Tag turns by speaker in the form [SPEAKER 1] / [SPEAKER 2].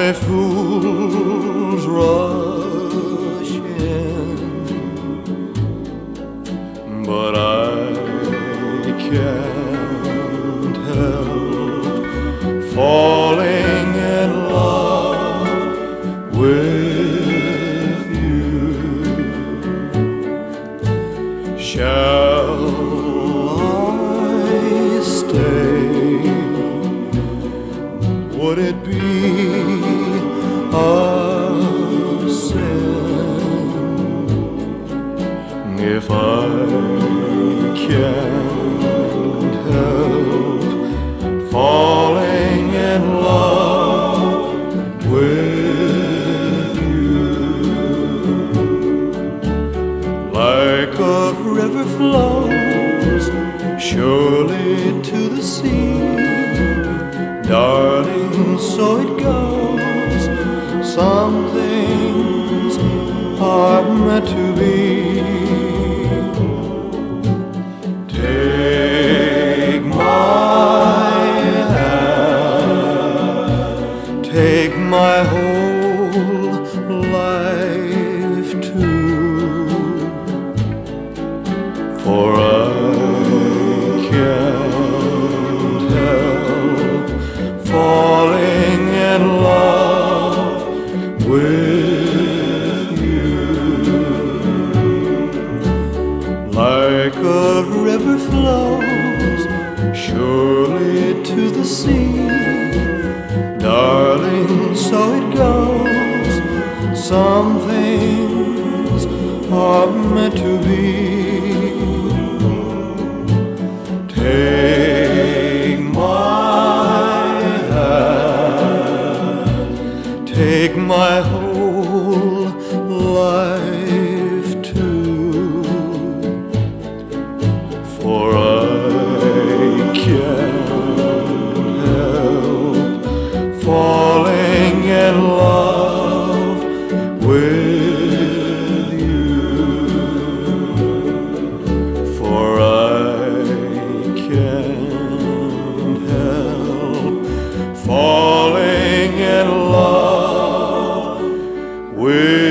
[SPEAKER 1] Only fools rush in, but I can't help falling in love with you. Shall I stay? Would it be a sin if I can't help falling in love with you? Like a river flows surely to the sea, darling, so it goes. Some things are meant to be. Take my hand, take my whole life too, for I can't help falling in love with you. Like a river flows surely to the sea, darling, so it goes. Some things are meant to be. Take my hand, take my whole life too, for I can't help falling in love with you, for I can't help falling in love with